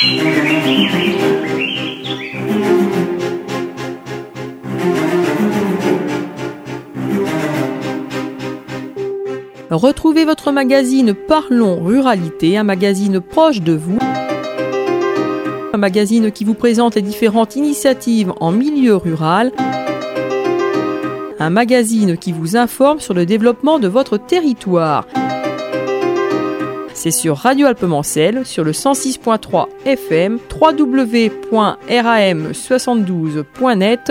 Retrouvez votre magazine Parlons Ruralité, un magazine proche de vous. Un magazine qui vous présente les différentes initiatives en milieu rural. Un magazine qui vous informe sur le développement de votre territoire. C'est sur Radio Alpemancel, sur le 106.3 FM, www.ram72.net.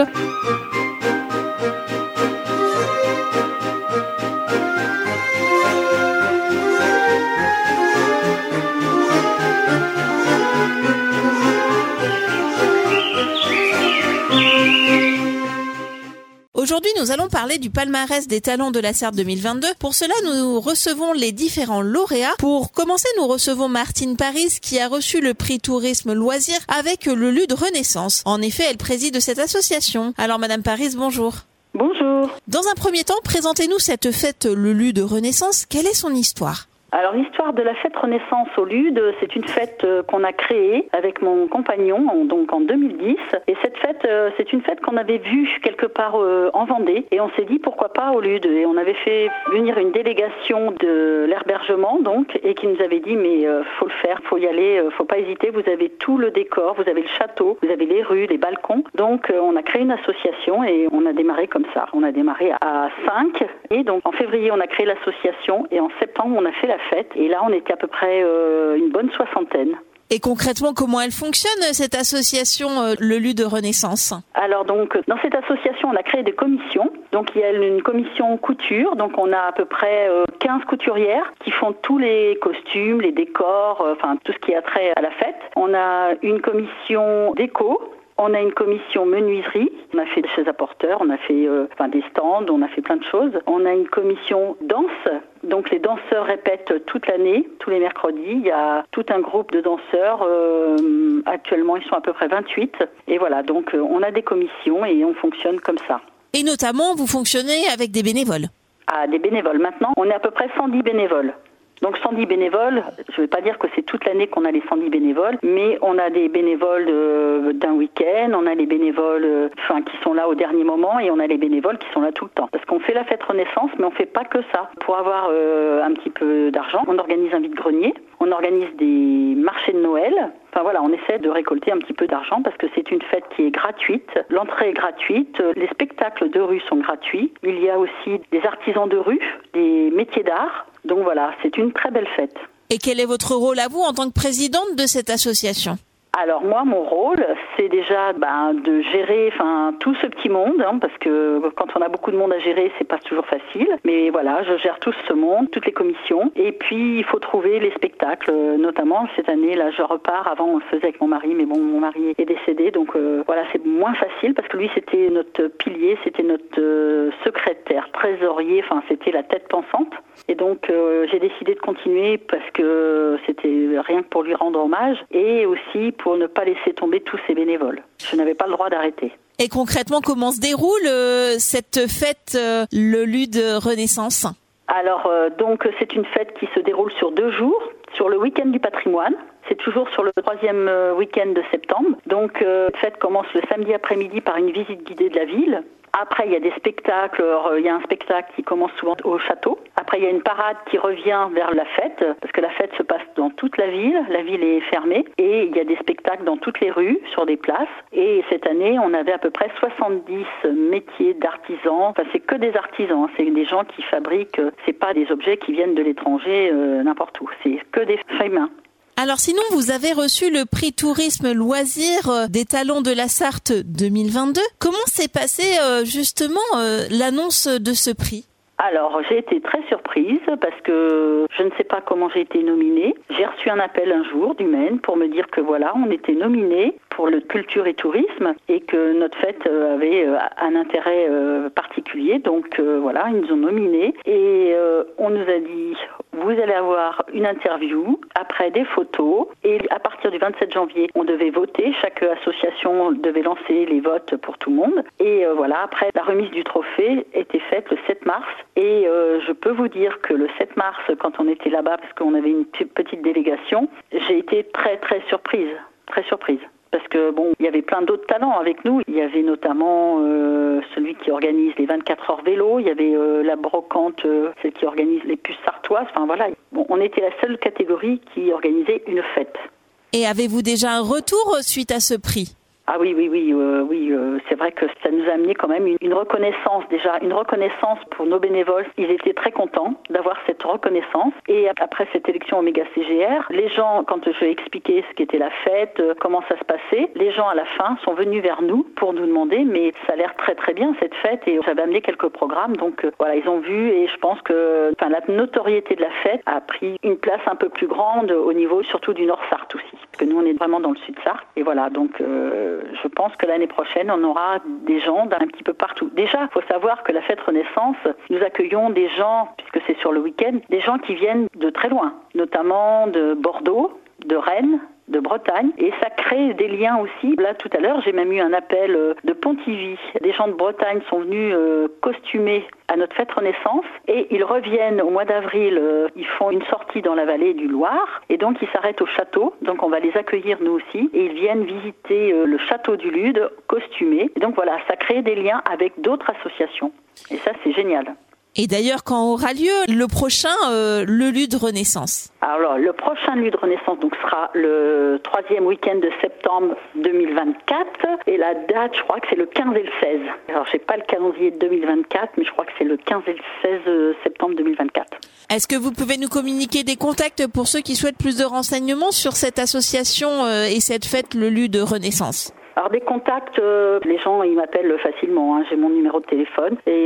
Aujourd'hui, nous allons parler du palmarès des talents de la Sarthe 2022. Pour cela, nous recevons les différents lauréats. Pour commencer, nous recevons Martine Paris qui a reçu le prix Tourisme Loisirs avec le LUD Renaissance. En effet, elle préside cette association. Alors, Madame Paris, bonjour. Bonjour. Dans un premier temps, présentez-nous cette fête, le LUD Renaissance. Quelle est son histoire ? Alors l'histoire de la fête Renaissance au LUD, c'est une fête qu'on a créée avec mon compagnon donc en 2010. Et cette fête, c'est une fête qu'on avait vue quelque part en Vendée. Et on s'est dit pourquoi pas au LUD. Et on avait fait venir une délégation de l'herbergement donc et qui nous avait dit mais faut le faire, faut y aller, faut pas hésiter. Vous avez tout le décor, vous avez le château, vous avez les rues, les balcons. Donc on a créé une association et on a démarré comme ça. On a démarré à 5 et donc en février on a créé l'association et en septembre on a fait la fête et là on était à peu près une bonne soixantaine. Et concrètement, comment elle fonctionne cette association, le LUD Renaissance ? Alors donc dans cette association on a créé des commissions. Donc il y a une commission couture, donc on a à peu près 15 couturières qui font tous les costumes, les décors, enfin tout ce qui a trait à la fête. On a une commission déco. On a une commission menuiserie, on a fait des chaises à porteurs, on a fait des stands, on a fait plein de choses. On a une commission danse, donc les danseurs répètent toute l'année, tous les mercredis. Il y a tout un groupe de danseurs, actuellement ils sont à peu près 28. Et voilà, donc on a des commissions et on fonctionne comme ça. Et notamment, vous fonctionnez avec des bénévoles ? Ah, des bénévoles. Maintenant, on est à peu près 110 bénévoles. Donc 110 bénévoles, je ne vais pas dire que c'est toute l'année qu'on a les 110 bénévoles, mais on a des bénévoles d'un week-end, on a les bénévoles qui sont là au dernier moment et on a les bénévoles qui sont là tout le temps. Parce qu'on fait la fête Renaissance, mais on ne fait pas que ça. Pour avoir un petit peu d'argent, on organise un vide-grenier, on organise des marchés de Noël. Enfin voilà, on essaie de récolter un petit peu d'argent parce que c'est une fête qui est gratuite. L'entrée est gratuite, les spectacles de rue sont gratuits. Il y a aussi des artisans de rue, des métiers d'art. Donc voilà, c'est une très belle fête. Et quel est votre rôle à vous en tant que présidente de cette association ? Alors moi, mon rôle, c'est déjà de gérer tout ce petit monde, parce que quand on a beaucoup de monde à gérer, c'est pas toujours facile. Mais voilà, je gère tout ce monde, toutes les commissions. Et puis, il faut trouver les spectacles, notamment cette année, là, je repars. Avant, on le faisait avec mon mari, mais bon, mon mari est décédé. Donc voilà, c'est moins facile parce que lui, c'était notre pilier, c'était notre secrétaire, trésorier, c'était la tête pensante. Et donc, j'ai décidé de continuer parce que c'était rien que pour lui rendre hommage et aussi pour ne pas laisser tomber tous ces bénévoles. Je n'avais pas le droit d'arrêter. Et concrètement, comment se déroule cette fête, le LUD Renaissance ? Alors, donc, c'est une fête qui se déroule sur 2 jours, sur le week-end du patrimoine. C'est toujours sur le 3e week-end de septembre. Donc, cette fête commence le samedi après-midi par une visite guidée de la ville. Après, il y a des spectacles. Alors, il y a un spectacle qui commence souvent au château. Après, il y a une parade qui revient vers la fête, parce que la fête se passe dans toute la ville. La ville est fermée. Et il y a des spectacles dans toutes les rues, sur des places. Et cette année, on avait à peu près 70 métiers d'artisans. Enfin, c'est que des artisans. C'est des gens qui fabriquent. C'est pas des objets qui viennent de l'étranger, n'importe où. C'est que des mains. Alors sinon, vous avez reçu le prix Tourisme Loisirs des talents de la Sarthe 2022. Comment s'est passée justement l'annonce de ce prix ? Alors, j'ai été très surprise parce que je ne sais pas comment j'ai été nominée. J'ai reçu un appel un jour du Maine pour me dire que voilà, on était nominés pour le culture et tourisme et que notre fête avait un intérêt particulier. Donc voilà, ils nous ont nominés et on nous a dit vous allez avoir une interview, après des photos et à partir du 27 janvier, on devait voter. Chaque association devait lancer les votes pour tout le monde. Et voilà, après la remise du trophée était faite le 7 mars. Et je peux vous dire que le 7 mars, quand on était là-bas, parce qu'on avait une petite délégation, j'ai été très très surprise. très surprise. Parce que il y avait plein d'autres talents avec nous. Il y avait notamment celui qui organise les 24 heures vélo. Il y avait la brocante, celle qui organise les puces sartoises. Enfin voilà, on était la seule catégorie qui organisait une fête. Et avez-vous déjà un retour suite à ce prix ? Ah oui, c'est vrai que ça nous a amené quand même une reconnaissance pour nos bénévoles. Ils étaient très contents d'avoir cette reconnaissance. Et après cette élection Oméga CGR, les gens, quand je expliquais ce qu'était la fête, comment ça se passait, les gens à la fin sont venus vers nous pour nous demander, mais ça a l'air très très bien cette fête, et j'avais amené quelques programmes, donc voilà, ils ont vu, et je pense que la notoriété de la fête a pris une place un peu plus grande au niveau surtout du Nord-Sarthe aussi, parce que nous on est vraiment dans le Sud-Sarthe, et voilà, donc je pense que l'année prochaine, on aura des gens d'un petit peu partout. Déjà, il faut savoir que la fête Renaissance, nous accueillons des gens, puisque c'est sur le week-end, des gens qui viennent de très loin, notamment de Bordeaux, de Rennes, de Bretagne, et ça crée des liens aussi. Là, tout à l'heure, j'ai même eu un appel de Pontivy. Des gens de Bretagne sont venus costumés à notre fête Renaissance, et ils reviennent au mois d'avril, ils font une sortie dans la vallée du Loir, et donc ils s'arrêtent au château, donc on va les accueillir nous aussi, et ils viennent visiter le château du Lude costumés. Et donc voilà, ça crée des liens avec d'autres associations, et ça c'est génial. Et d'ailleurs, quand aura lieu le prochain le Lude Renaissance ? Alors, le prochain Lude Renaissance sera le 3e week-end de septembre 2024. Et la date, je crois que c'est le 15 et le 16. Alors, je n'ai pas le calendrier de 2024, mais je crois que c'est le 15 et le 16 septembre 2024. Est-ce que vous pouvez nous communiquer des contacts pour ceux qui souhaitent plus de renseignements sur cette association et cette fête, le Lude Renaissance ? Alors des contacts, les gens ils m'appellent facilement, j'ai mon numéro de téléphone, et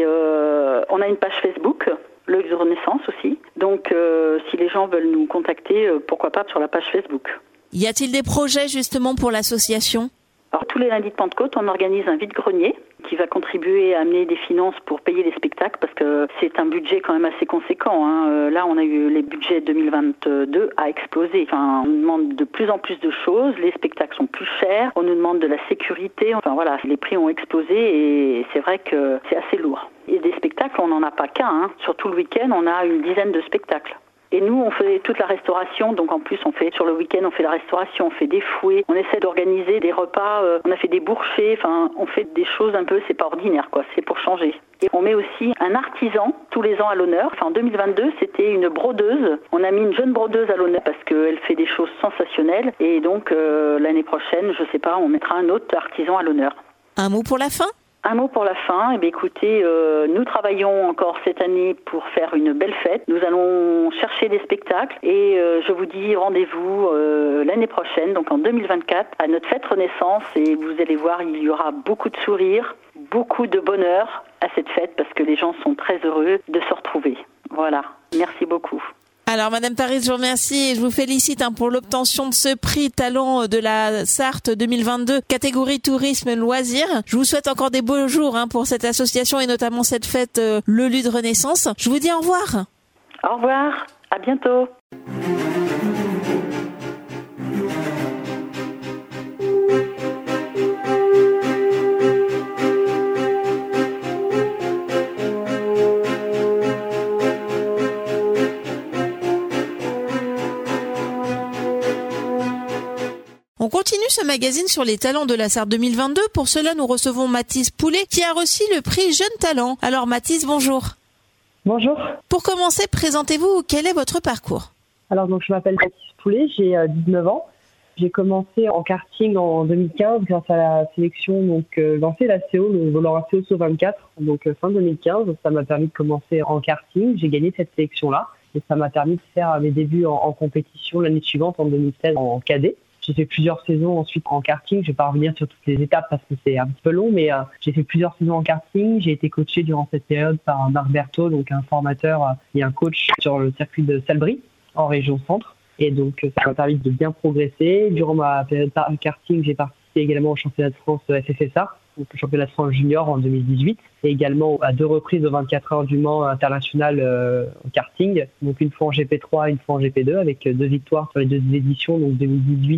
on a une page Facebook, le Lude Renaissance aussi, donc si les gens veulent nous contacter, pourquoi pas sur la page Facebook. Y a-t-il des projets justement pour l'association ? Alors tous les lundis de Pentecôte, on organise un vide-grenier qui va contribuer à amener des finances pour payer les spectacles, parce que c'est un budget quand même assez conséquent. Là, on a eu les budgets 2022 à exploser. On nous demande de plus en plus de choses, les spectacles sont plus chers, on nous demande de la sécurité. Voilà, les prix ont explosé et c'est vrai que c'est assez lourd. Et des spectacles, on n'en a pas qu'un. Sur tout le week-end, on a une dizaine de spectacles. Et nous, on fait toute la restauration, donc en plus, on fait sur le week-end, on fait la restauration, on fait des fouets, on essaie d'organiser des repas, on a fait des bourchers, on fait des choses un peu, c'est pas ordinaire, c'est pour changer. Et on met aussi un artisan tous les ans à l'honneur. En 2022, c'était une brodeuse. On a mis une jeune brodeuse à l'honneur parce qu'elle fait des choses sensationnelles. Et donc, l'année prochaine, je sais pas, on mettra un autre artisan à l'honneur. Un mot pour la fin ? Un mot pour la fin, écoutez, nous travaillons encore cette année pour faire une belle fête. Nous allons chercher des spectacles et je vous dis rendez-vous l'année prochaine, donc en 2024, à notre fête Renaissance, et vous allez voir, il y aura beaucoup de sourires, beaucoup de bonheur à cette fête parce que les gens sont très heureux de se retrouver. Voilà, merci beaucoup. Alors, Madame Paris, je vous remercie et je vous félicite pour l'obtention de ce prix Talent de la Sarthe 2022, catégorie tourisme loisirs. Je vous souhaite encore des beaux jours pour cette association et notamment cette fête, le Lude Renaissance. Je vous dis au revoir. Au revoir, à bientôt. On continue ce magazine sur les talents de la Sarthe 2022. Pour cela, nous recevons Mathis Poulet qui a reçu le prix Jeune Talent. Alors Mathis, bonjour. Bonjour. Pour commencer, présentez-vous, quel est votre parcours ? Alors je m'appelle Mathis Poulet, j'ai 19 ans. J'ai commencé en karting en 2015 grâce à la sélection lancée la CO, le volant CO 24, fin 2015. Ça m'a permis de commencer en karting. J'ai gagné cette sélection-là et ça m'a permis de faire mes débuts en compétition l'année suivante, en 2016, en cadet. J'ai fait plusieurs saisons ensuite en karting. Je vais pas revenir sur toutes les étapes parce que c'est un petit peu long, mais j'ai fait plusieurs saisons en karting. J'ai été coaché durant cette période par Marc Berthaud, donc un formateur et un coach sur le circuit de Salbris, en région centre. Et donc, ça m'a permis de bien progresser. Durant ma période karting, j'ai participé également au championnat de France FFSA, donc le championnat de France junior en 2018, et également à 2 reprises aux 24 heures du Mans international en karting, donc une fois en GP3, une fois en GP2, avec 2 victoires sur les 2 éditions, donc 2018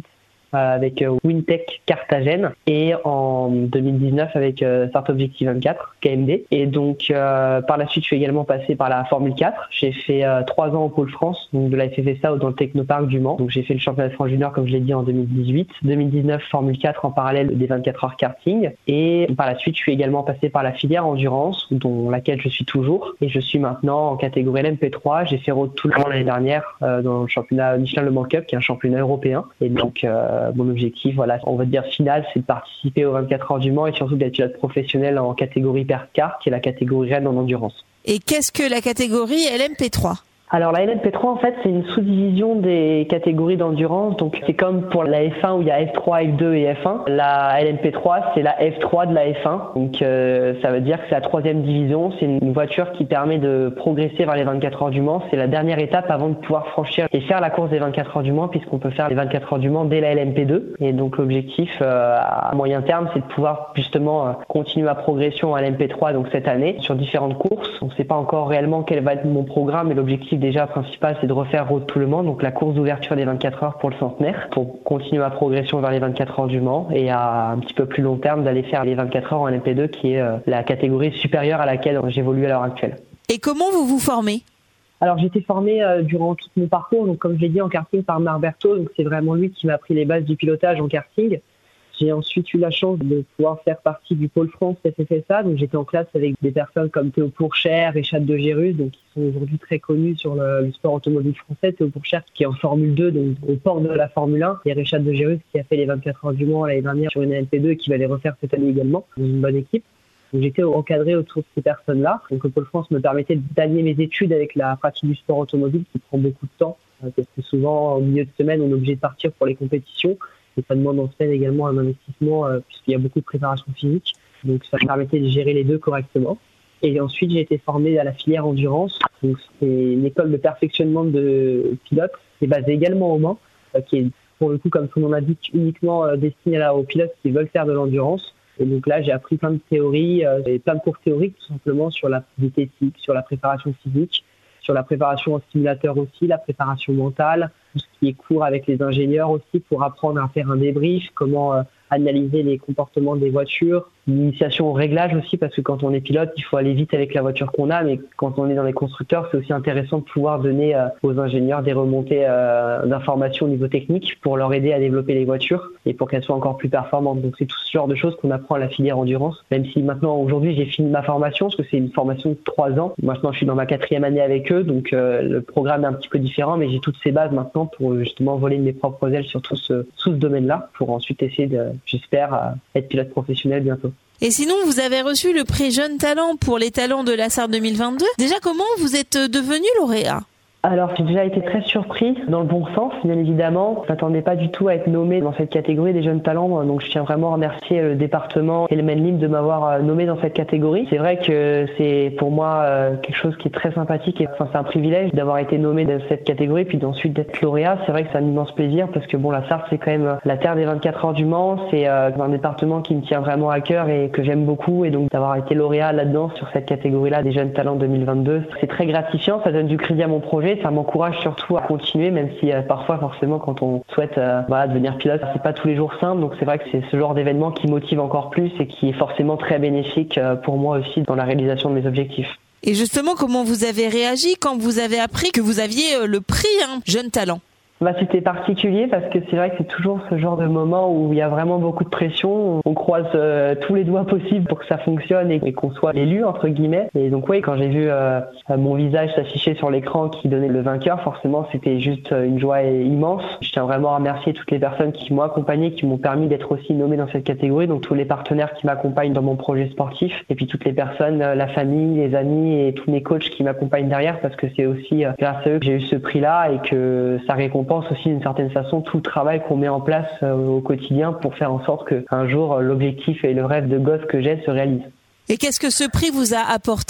avec Wintech Carthagène et en 2019 avec Start Objective 24 KMD. Et donc par la suite je suis également passé par la Formule 4. J'ai fait 3 ans au Pôle France, donc de la FFSA ou dans le Technoparc du Mans. Donc j'ai fait le championnat de France junior comme je l'ai dit en 2018, 2019 Formule 4 en parallèle des 24 heures karting, et par la suite je suis également passé par la filière endurance dont laquelle je suis toujours, et je suis maintenant en catégorie LMP3. J'ai fait Road to Le Mans l'année dernière dans le championnat Michelin Le Mans Cup qui est un championnat européen, et donc mon objectif, voilà, on va dire final, c'est de participer aux 24 heures du Mans et surtout d'être pilote professionnel en catégorie Hypercar qui est la catégorie reine en endurance. Et qu'est-ce que la catégorie LMP3 ? Alors la LMP3 en fait c'est une sous-division des catégories d'endurance, donc c'est comme pour la F1 où il y a F3, F2 et F1. La LMP3 c'est la F3 de la F1, donc ça veut dire que c'est la 3e division, c'est une voiture qui permet de progresser vers les 24 heures du Mans, c'est la dernière étape avant de pouvoir franchir et faire la course des 24 heures du Mans, puisqu'on peut faire les 24 heures du Mans dès la LMP2, et donc l'objectif à moyen terme c'est de pouvoir justement continuer ma progression à LMP3 donc cette année sur différentes courses. On ne sait pas encore réellement quel va être mon programme, mais l'objectif déjà principal c'est de refaire Road to Le Mans, donc la course d'ouverture des 24 heures pour le centenaire, pour continuer ma progression vers les 24 heures du Mans, et à un petit peu plus long terme d'aller faire les 24 heures en LMP2 qui est la catégorie supérieure à laquelle j'évolue à l'heure actuelle. Et comment vous vous formez ? Alors j'ai été formé durant tout mon parcours, donc comme je l'ai dit en karting par Marberto, donc c'est vraiment lui qui m'a appris les bases du pilotage en karting. J'ai ensuite eu la chance de pouvoir faire partie du Pôle France FFSA, donc j'étais en classe avec des personnes comme Théo Pourchère et Chad de Gérus, donc qui sont aujourd'hui très connus sur le sport automobile français. Théo Pourchère qui est en Formule 2, donc au port de la Formule 1, et Richard de Gérus qui a fait les 24 heures du Mans l'année dernière sur une LP2 et qui va les refaire cette année également, dans une bonne équipe. Donc j'étais encadré autour de ces personnes-là. Donc le Pôle France me permettait d'allier mes études avec la pratique du sport automobile qui prend beaucoup de temps, parce que souvent au milieu de semaine on est obligé de partir pour les compétitions. Et ça demande en semaine également un investissement puisqu'il y a beaucoup de préparation physique. Donc ça me permettait de gérer les deux correctement. Et ensuite, j'ai été formé à la filière endurance. Donc c'est une école de perfectionnement de pilotes qui est basée également au Mans, qui est pour le coup, comme son nom l'indique, uniquement destinée aux pilotes qui veulent faire de l'endurance. Et donc là, j'ai appris plein de théories, et plein de cours théoriques tout simplement sur la diététique, sur la préparation physique, sur la préparation en simulateur aussi, la préparation mentale, tout ce qui est cours avec les ingénieurs aussi pour apprendre à faire un débrief, comment analyser les comportements des voitures, l'initiation au réglage aussi, parce que quand on est pilote, il faut aller vite avec la voiture qu'on a, mais quand on est dans les constructeurs, c'est aussi intéressant de pouvoir donner aux ingénieurs des remontées d'informations au niveau technique pour leur aider à développer les voitures et pour qu'elles soient encore plus performantes. Donc c'est tout ce genre de choses qu'on apprend à la filière endurance, même si maintenant, aujourd'hui, j'ai fini ma formation, parce que c'est une formation de 3 ans. Maintenant, je suis dans ma 4e année avec eux, donc le programme est un petit peu différent, mais j'ai toutes ces bases maintenant pour justement voler de mes propres ailes sur tout ce domaine-là, pour ensuite essayer j'espère être pilote professionnel bientôt. Et sinon, vous avez reçu le prix Jeune Talent pour les talents de la SAR 2022. Déjà, comment vous êtes devenu lauréat ? Alors, j'ai déjà été très surpris, dans le bon sens, bien évidemment. Je m'attendais pas du tout à être nommé dans cette catégorie des jeunes talents, donc je tiens vraiment à remercier le département et le Menlim de m'avoir nommé dans cette catégorie. C'est vrai que c'est pour moi quelque chose qui est très sympathique, et enfin, c'est un privilège d'avoir été nommé dans cette catégorie, puis ensuite d'être lauréat. C'est vrai que c'est un immense plaisir, parce que bon, la Sarthe, c'est quand même la terre des 24 heures du Mans, c'est un département qui me tient vraiment à cœur et que j'aime beaucoup, et donc d'avoir été lauréat là-dedans, sur cette catégorie-là des jeunes talents 2022, c'est très gratifiant, ça donne du crédit à mon projet. Ça m'encourage surtout à continuer, même si parfois forcément quand on souhaite devenir pilote, c'est pas tous les jours simple, donc c'est vrai que c'est ce genre d'événement qui motive encore plus et qui est forcément très bénéfique pour moi aussi dans la réalisation de mes objectifs. Et justement, comment vous avez réagi quand vous avez appris que vous aviez le prix Jeune Talent ? C'était particulier, parce que c'est vrai que c'est toujours ce genre de moment où il y a vraiment beaucoup de pression. On croise tous les doigts possibles pour que ça fonctionne et qu'on soit l'élu, entre guillemets. Et donc oui, quand j'ai vu mon visage s'afficher sur l'écran qui donnait le vainqueur, forcément c'était juste une joie immense. Je tiens vraiment à remercier toutes les personnes qui m'ont accompagné, qui m'ont permis d'être aussi nommé dans cette catégorie, donc tous les partenaires qui m'accompagnent dans mon projet sportif, et puis toutes les personnes, la famille, les amis et tous mes coachs qui m'accompagnent derrière, parce que c'est aussi grâce à eux que j'ai eu ce prix-là, et que ça récompense aussi d'une certaine façon tout le travail qu'on met en place au quotidien pour faire en sorte qu'un jour l'objectif et le rêve de gosse que j'ai se réalisent. Et qu'est-ce que ce prix vous a apporté ?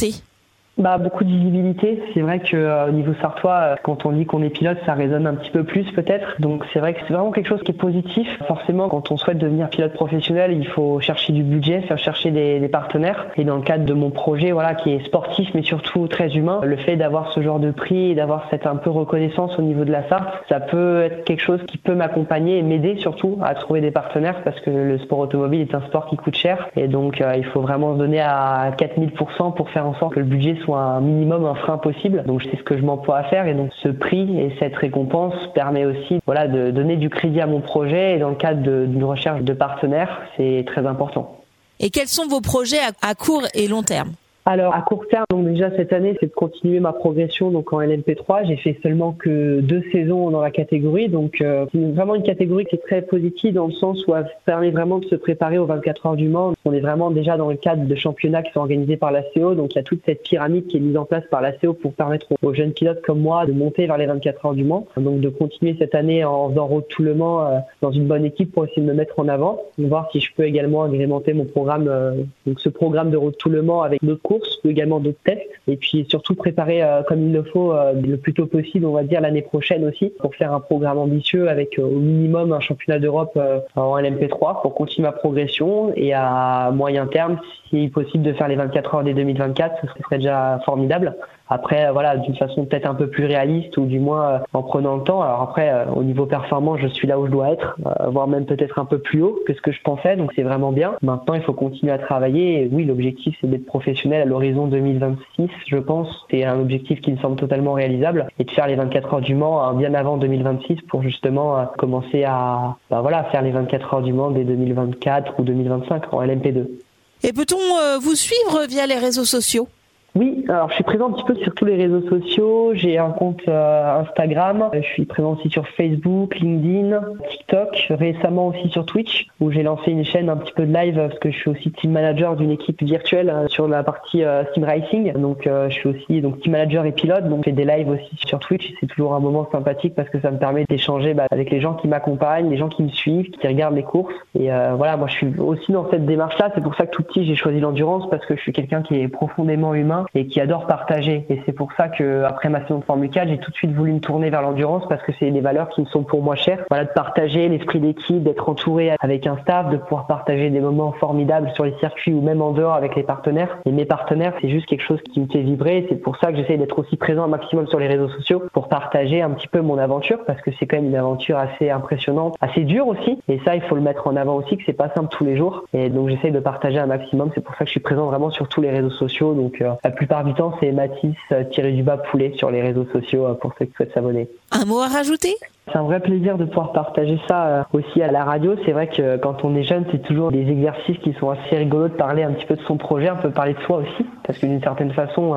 Beaucoup de visibilité. C'est vrai que au niveau sartois, quand on dit qu'on est pilote, ça résonne un petit peu plus peut-être. Donc c'est vrai que c'est vraiment quelque chose qui est positif. Forcément, quand on souhaite devenir pilote professionnel, il faut chercher du budget, faire chercher des partenaires. Et dans le cadre de mon projet, qui est sportif mais surtout très humain, le fait d'avoir ce genre de prix et d'avoir cette un peu reconnaissance au niveau de la Sarthe, ça peut être quelque chose qui peut m'accompagner et m'aider surtout à trouver des partenaires parce que le sport automobile est un sport qui coûte cher et donc il faut vraiment se donner à 4000% pour faire en sorte que le budget soit un minimum, un frein possible. Donc c'est ce que je m'emploie à faire et donc ce prix et cette récompense permet aussi de donner du crédit à mon projet et dans le cadre d'une recherche de partenaires, c'est très important. Et quels sont vos projets à court et long terme ? Alors à court terme, donc déjà cette année, c'est de continuer ma progression donc en LMP3. J'ai fait seulement que 2 saisons dans la catégorie, donc c'est vraiment une catégorie qui est très positive dans le sens où elle permet vraiment de se préparer aux 24 heures du Mans. On est vraiment déjà dans le cadre de championnats qui sont organisés par la CO, donc il y a toute cette pyramide qui est mise en place par la CO pour permettre aux jeunes pilotes comme moi de monter vers les 24 heures du Mans. Donc de continuer cette année en faisant Road to Le Mans dans une bonne équipe pour essayer de me mettre en avant, voir si je peux également agrémenter mon programme, donc ce programme de Road to Le Mans avec d'autres courses, également d'autres tests, et puis surtout préparer comme il le faut le plus tôt possible, on va dire l'année prochaine aussi, pour faire un programme ambitieux avec au minimum un championnat d'Europe en LMP3 pour continuer ma progression et à moyen terme, si possible, de faire les 24 heures dès 2024, ce serait déjà formidable. Après, d'une façon peut-être un peu plus réaliste ou du moins en prenant le temps. Alors après, au niveau performance, je suis là où je dois être, voire même peut-être un peu plus haut que ce que je pensais, donc c'est vraiment bien. Maintenant, il faut continuer à travailler. Et oui, l'objectif, c'est d'être professionnel à l'horizon 2026, je pense. C'est un objectif qui me semble totalement réalisable et de faire les 24 heures du Mans bien avant 2026 pour justement commencer à faire les 24 heures du Mans dès 2024 ou 2025 en LMP2. Et peut-on vous suivre via les réseaux sociaux ? Oui, alors je suis présent un petit peu sur tous les réseaux sociaux. J'ai un compte Instagram. Je suis présent aussi sur Facebook, LinkedIn, TikTok. Récemment aussi sur Twitch, où j'ai lancé une chaîne un petit peu de live parce que je suis aussi team manager d'une équipe virtuelle sur la partie sim racing. Donc je suis aussi team manager et pilote. Donc je fais des lives aussi sur Twitch. C'est toujours un moment sympathique parce que ça me permet d'échanger avec les gens qui m'accompagnent, les gens qui me suivent, qui regardent les courses. Et moi je suis aussi dans cette démarche-là. C'est pour ça que tout petit j'ai choisi l'endurance parce que je suis quelqu'un qui est profondément humain et qui adore partager. Et c'est pour ça que après ma saison de Formule 4, j'ai tout de suite voulu me tourner vers l'endurance parce que c'est des valeurs qui me sont pour moi chères. De partager l'esprit d'équipe, d'être entouré avec un staff, de pouvoir partager des moments formidables sur les circuits ou même en dehors avec les partenaires. Et mes partenaires, c'est juste quelque chose qui me fait vibrer. C'est pour ça que j'essaie d'être aussi présent un maximum sur les réseaux sociaux pour partager un petit peu mon aventure parce que c'est quand même une aventure assez impressionnante, assez dure aussi. Et ça, il faut le mettre en avant aussi, que c'est pas simple tous les jours. Et donc j'essaie de partager un maximum. C'est pour ça que je suis présent vraiment sur tous les réseaux sociaux. Donc la plupart du temps, c'est Mathis-Poulet sur les réseaux sociaux pour ceux qui souhaitent s'abonner. Un mot à rajouter ? C'est un vrai plaisir de pouvoir partager ça aussi à la radio. C'est vrai que quand on est jeune, c'est toujours des exercices qui sont assez rigolos de parler un petit peu de son projet, un peu parler de soi aussi. Parce que d'une certaine façon,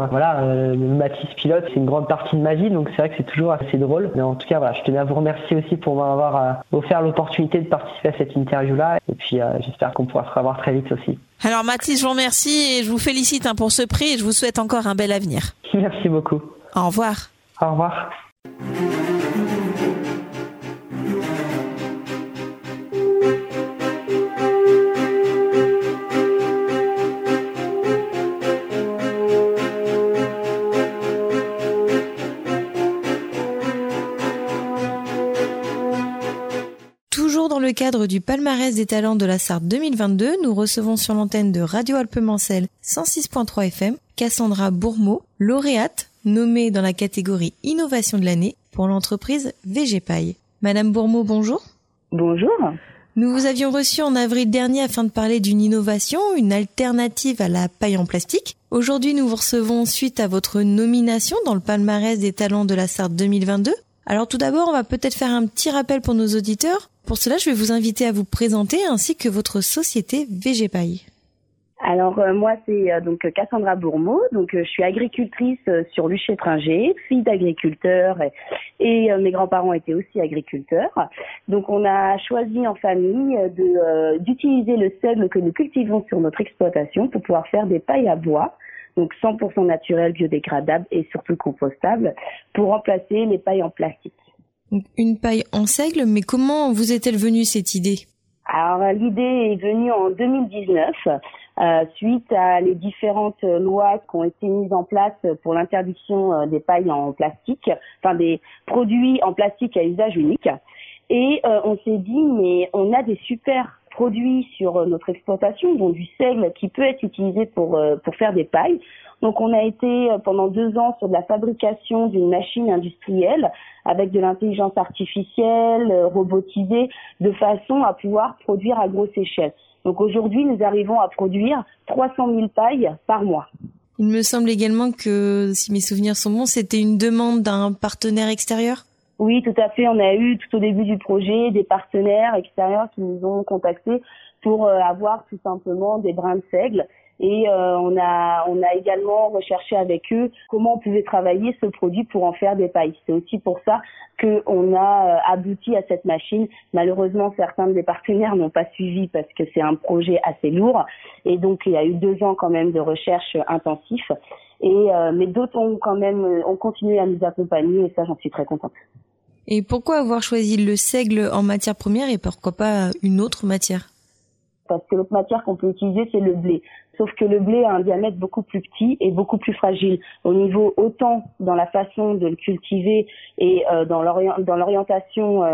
Mathis pilote, c'est une grande partie de ma vie. Donc c'est vrai que c'est toujours assez drôle. Mais en tout cas, je tenais à vous remercier aussi pour m'avoir offert l'opportunité de participer à cette interview-là. Et puis j'espère qu'on pourra se revoir très vite aussi. Alors Mathis, je vous remercie et je vous félicite pour ce prix et je vous souhaite encore un bel avenir. Merci beaucoup. Au revoir. Au revoir. Dans le cadre du palmarès des talents de la Sarthe 2022, nous recevons sur l'antenne de Radio Alpes-Mancel 106.3 FM Cassandra Bourmeau, lauréate, nommée dans la catégorie Innovation de l'année pour l'entreprise VG-Paille. Madame Bourmeau, bonjour. Bonjour. Nous vous avions reçu en avril dernier afin de parler d'une innovation, une alternative à la paille en plastique. Aujourd'hui, nous vous recevons suite à votre nomination dans le palmarès des talents de la Sarthe 2022. Alors tout d'abord, on va peut-être faire un petit rappel pour nos auditeurs. Pour cela, je vais vous inviter à vous présenter ainsi que votre société VG-Paille. Alors moi, c'est donc Cassandra Bourmeau. Donc je suis agricultrice sur Luché-Tringer, fille d'agriculteur et mes grands-parents étaient aussi agriculteurs. Donc on a choisi en famille d'utiliser le sel que nous cultivons sur notre exploitation pour pouvoir faire des pailles à bois. Donc 100% naturel, biodégradable et surtout compostable pour remplacer les pailles en plastique. Donc une paille en seigle, mais comment vous est-elle venue cette idée ? Alors l'idée est venue en 2019 suite à les différentes lois qui ont été mises en place pour l'interdiction des pailles en plastique, enfin des produits en plastique à usage unique. Et on s'est dit, mais on a des super produits sur notre exploitation, dont du seigle qui peut être utilisé pour faire des pailles. Donc on a été pendant 2 ans sur de la fabrication d'une machine industrielle avec de l'intelligence artificielle, robotisée, de façon à pouvoir produire à grosse échelle. Donc aujourd'hui, nous arrivons à produire 300 000 pailles par mois. Il me semble également que, si mes souvenirs sont bons, c'était une demande d'un partenaire extérieur. Oui, tout à fait. On a eu tout au début du projet des partenaires extérieurs qui nous ont contactés pour avoir tout simplement des brins de seigle. Et on a également recherché avec eux comment on pouvait travailler ce produit pour en faire des pailles. C'est aussi pour ça qu'on a abouti à cette machine. Malheureusement, certains des partenaires n'ont pas suivi parce que c'est un projet assez lourd. Et donc, il y a eu 2 ans quand même de recherche intensif. Mais d'autres ont continué à nous accompagner et ça, j'en suis très contente. Et pourquoi avoir choisi le seigle en matière première et pourquoi pas une autre matière ? Parce que l'autre matière qu'on peut utiliser, c'est le blé. Sauf que le blé a un diamètre beaucoup plus petit et beaucoup plus fragile. Au niveau, autant dans la façon de le cultiver et dans l'orientation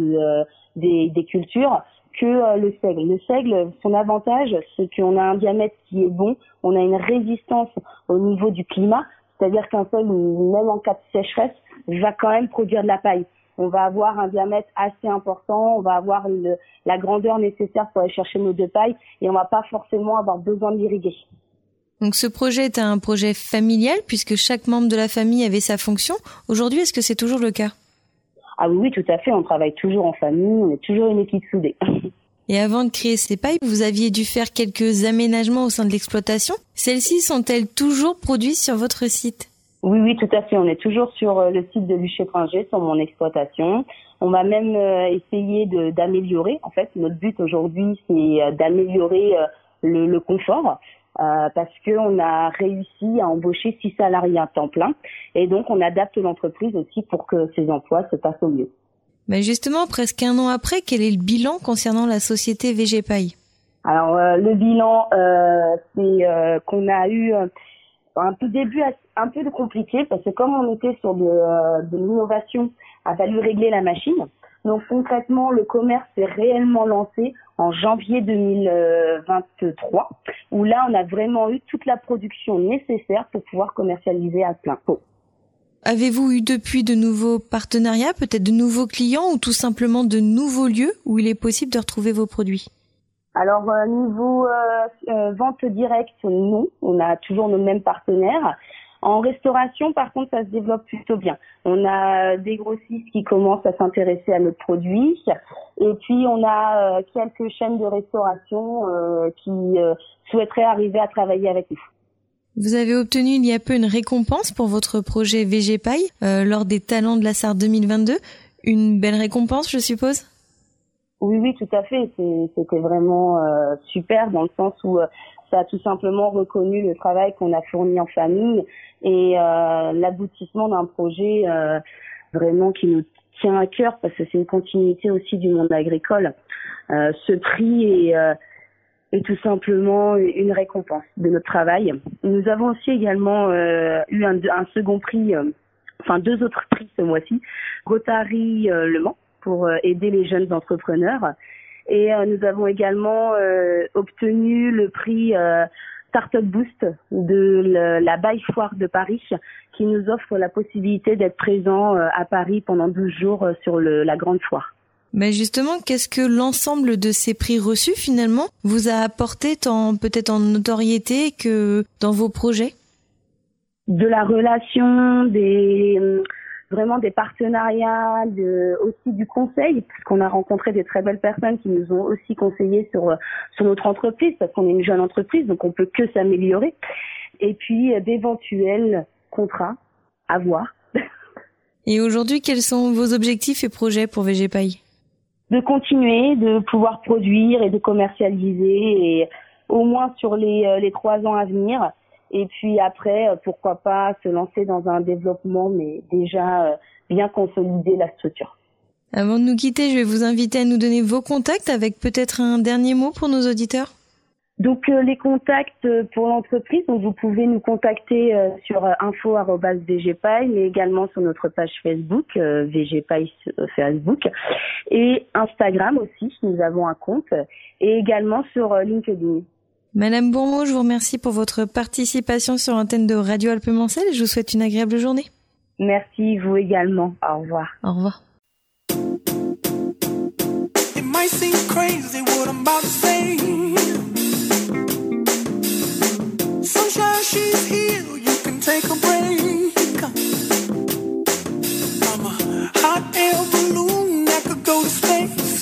des cultures, que le seigle. Le seigle, son avantage, c'est qu'on a un diamètre qui est bon, on a une résistance au niveau du climat, c'est-à-dire qu'un seigle, même en cas de sécheresse, va quand même produire de la paille. On va avoir un diamètre assez important, on va avoir la grandeur nécessaire pour aller chercher nos 2 pailles et on va pas forcément avoir besoin de l'irriguer. Donc ce projet est un projet familial puisque chaque membre de la famille avait sa fonction. Aujourd'hui, est-ce que c'est toujours le cas ? Ah oui, tout à fait. On travaille toujours en famille, on est toujours une équipe soudée. Et avant de créer ces pailles, vous aviez dû faire quelques aménagements au sein de l'exploitation. Celles-ci sont-elles toujours produites sur votre site ? Oui, tout à fait. On est toujours sur le site de Luché-Tringer, sur mon exploitation. On va même essayer d'améliorer. En fait, notre but aujourd'hui, c'est d'améliorer le confort parce qu'on a réussi à embaucher 6 salariés à temps plein. Et donc, on adapte l'entreprise aussi pour que ces emplois se passent au mieux. Mais justement, presque 1 an après, quel est le bilan concernant la société VG-Paille ? Alors, le bilan, c'est qu'on a eu un peu de compliqué parce que comme on était sur de l'innovation, il a fallu régler la machine. Donc concrètement, le commerce s'est réellement lancé en janvier 2023, où là, on a vraiment eu toute la production nécessaire pour pouvoir commercialiser à plein pot. Avez-vous eu depuis de nouveaux partenariats, peut-être de nouveaux clients ou tout simplement de nouveaux lieux où il est possible de retrouver vos produits ? Alors niveau vente directe, non, on a toujours nos mêmes partenaires. En restauration, par contre, ça se développe plutôt bien. On a des grossistes qui commencent à s'intéresser à notre produit, et puis on a quelques chaînes de restauration qui souhaiteraient arriver à travailler avec nous. Vous avez obtenu il y a peu une récompense pour votre projet VG-Paille lors des Talents de la Sarthe 2022. Une belle récompense, je suppose ? Oui, tout à fait. C'était vraiment super dans le sens où ça a tout simplement reconnu le travail qu'on a fourni en famille et l'aboutissement d'un projet vraiment qui nous tient à cœur parce que c'est une continuité aussi du monde agricole. Ce prix est tout simplement une récompense de notre travail. Nous avons aussi également eu un second prix, 2 autres prix ce mois-ci, Rotary Le Mans, pour aider les jeunes entrepreneurs. Et nous avons également obtenu le prix Startup Boost de la Baille Foire de Paris, qui nous offre la possibilité d'être présent à Paris pendant 12 jours sur la grande foire. Mais justement, qu'est-ce que l'ensemble de ces prix reçus finalement vous a apporté peut-être en notoriété que dans vos projets ? De la relation, vraiment des partenariats, aussi du conseil, parce qu'on a rencontré des très belles personnes qui nous ont aussi conseillé sur notre entreprise, parce qu'on est une jeune entreprise, donc on peut que s'améliorer. Et puis d'éventuels contrats à voir. Et aujourd'hui, quels sont vos objectifs et projets pour VG-Paille ? De continuer, de pouvoir produire et de commercialiser, et au moins sur les 3 ans à venir. Et puis après, pourquoi pas se lancer dans un développement, mais déjà bien consolider la structure. Avant de nous quitter, je vais vous inviter à nous donner vos contacts avec peut-être un dernier mot pour nos auditeurs. Donc les contacts pour l'entreprise, donc vous pouvez nous contacter sur info@vgpaille, mais également sur notre page Facebook, VGpaille Facebook, et Instagram aussi, nous avons un compte, et également sur LinkedIn. Madame Bourmeau, je vous remercie pour votre participation sur l'antenne de Radio Alpes-Mancel et je vous souhaite une agréable journée. Merci, vous également. Au revoir. Au revoir. It might seem crazy what I'm about to say. Sunshine, she's here, you can take a break. I'm a hot air balloon that could go to space.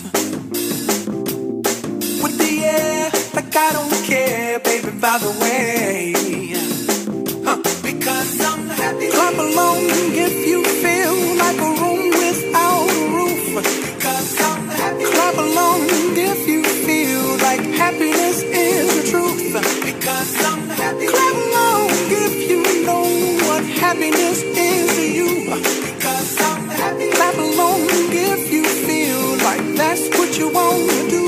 With the air, like I don't care, baby, by the way. Because I'm happy. Clap along if you feel like a room without a roof. Because I'm happy. Clap along if you feel like happiness is the truth. Because I'm happy. Clap along if you know what happiness is to you. Because I'm happy. Clap along if you feel like that's what you want to do.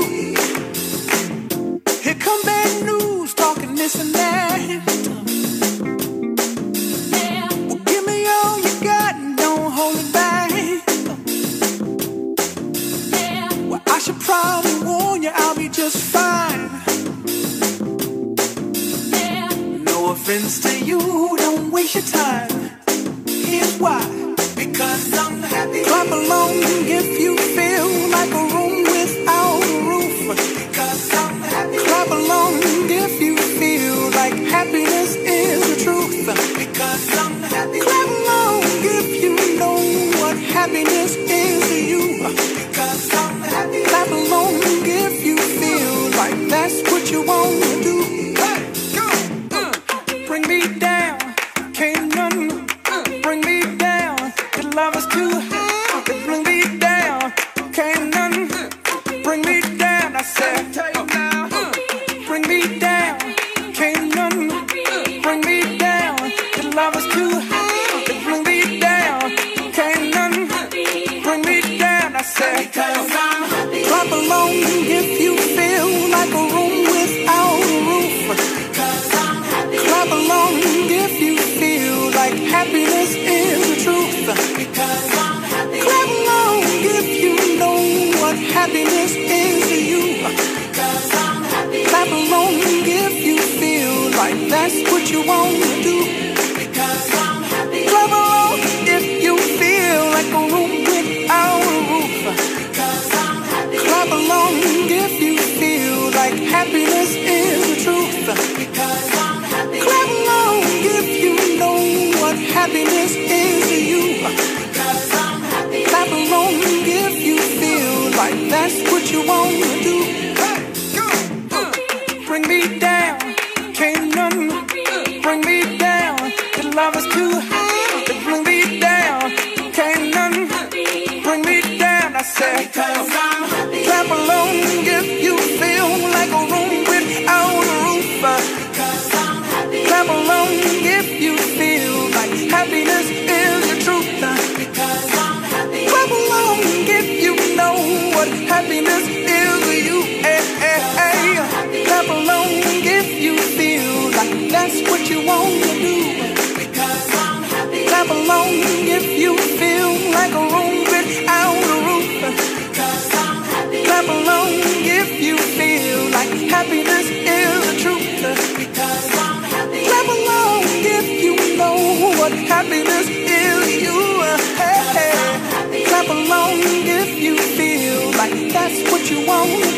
Here come bad news, talking this and that. Well, give me all you got and don't hold it back. Well, I should probably warn you, I'll be just fine. No offense to you, don't waste your time. Here's why. Because I'm happy. Clap along if you feel like a room without a roof. Because I'm happy. Clap along if you feel like happiness is the truth. Because I'm happy. Clap along if you know what happiness is to you. Because I'm happy. Clap along if you feel like that's what you want to do. Hey, go! Bring me down, can't none bring me down. Your love is too high, bring me down, can't none bring me down. I said, bring me down, can't none bring me down. Your love is too high, bring me down, can't none bring me down. I said, clap along if you feel like a room without a roof. Clap along if you feel like happiness is the truth. Because I'm happy. Clap along if you know what happiness is to you. Because I'm happy. Clap along if you feel like that's what you want to do. Because I'm happy. Clap along if you feel like a room without a roof. Because I'm happy. Clap along if you feel like happiness is the truth. Because I'm happy. Clap along if you know what happiness is to you. Because I'm happy. Clap along if you feel like that's what you want to do. Hey, go! Bring me down, can't none bring me down. Your love is too high, bring me down, can't none bring me down. I said, because I'm happy. Clap along if you feel like a room without a roof. Because I'm happy. Clap along if you feel like happiness is the truth. Because I'm happy. Clap along if you know what happiness is to you. Hey, hey, hey. Clap along if you feel like that's what you want to do. Because I'm happy. Clap along if you feel like a room without a roof. Because I'm happy. Clap along if you feel like happiness is the truth. Because I'm happy. Clap along if you know what happiness is to you. Hey, hey. Clap along if you feel like that's what you want to do.